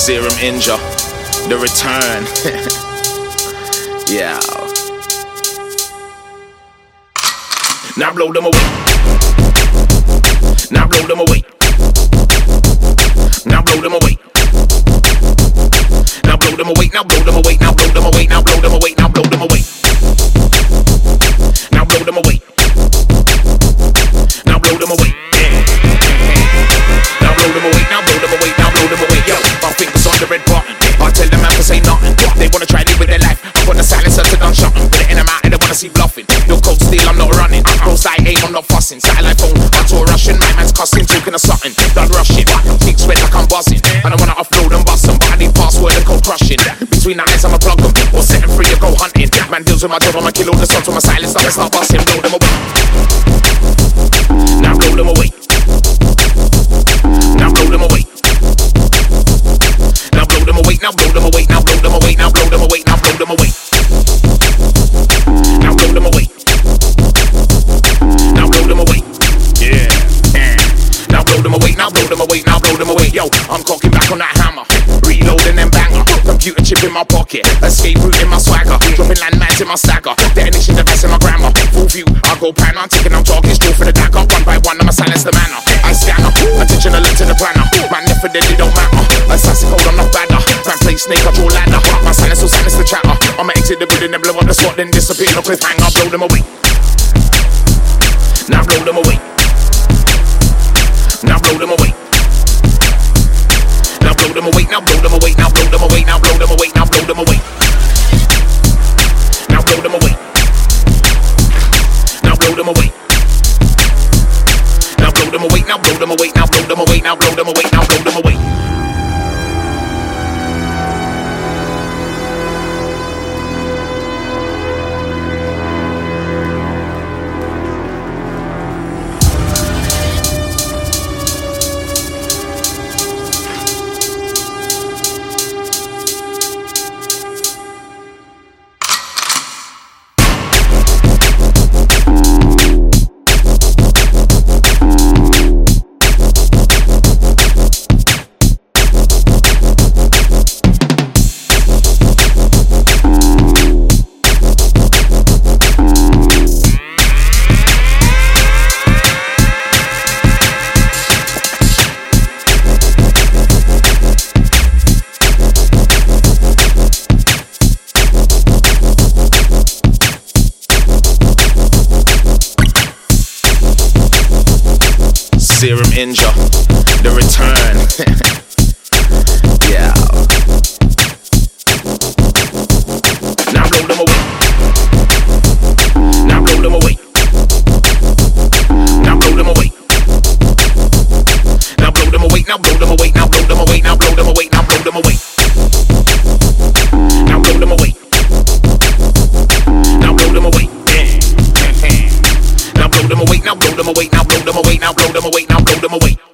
Serum Inja, the return. Yeah. Now blow them away. Now blow them away. Now blow them away. Now blow them away. Now blow them away. Now blow them away. Now blow them away. Now blow them away. Now blow them away. Now blow them away. Now blow them away. Now blow them away. Now blow them away. Yo, my fingers on the red button. I tell them man to say nothing. They wanna try to live with their life. I got the silencer to done shot. Put it in them out and they wanna see bluffing. No cold steel, I'm not running. No side aim, I'm not fussing. Satellite phone, I tour rushing. My man's cussing, talking of something. Done rushing. Big sweat like I'm buzzing. And I wanna offload and bust them. But I need password and code crushing. Between the eyes, I'ma plug them. Or set them free or go hunting. Man deals with my job, I'ma kill all the sons with my silence. I'ma start busting, blow them away. Now blow them away. Now blow them away. Now blow them away. Now blow them away. Now blow them away. Now blow them away. Now blow them away. Now blow them away. Now blow them away. Yeah. Now blow them away. Now blow them away. Now blow them away. Yo, I'm cocking back on that hammer. Reloading them banger. Computer chip in my pocket. Escape route in my swagger. Dropping landmines in my stagger. Detonation device in my grammar. Full view, I go pan. I'm taking out talking. Straw for the dagger. One by one, I'ma silence the manner. I scanner. Attention alert to the planner. Man, definitely don't matter. Assassin code, I'm not badder. Man, play snake, I draw ladder. My silence will silence the chatter. I'ma exit the building and blow up the spot, then disappear. No cliffhanger, blow them away. Now blow them away. Now blow them away. Now blow them away. Now blow them away. Now blow them away. Now blow them away. Now blow them away. Now blow them away. Now blow them away. Now blow them away. Now blow them away. Now blow them away. Now blow them away. Now blow them away. Serum Inja, the return. Yeah. Now blow them away. Now blow them away. Now blow them away. Now blow them away. Now blow them away. Now blow them away. Now blow them away. Now blow them away. Now blow them away. Now blow them away. Now blow them away. Now blow them away. Now blow them away. Now blow them away. Now blow them away.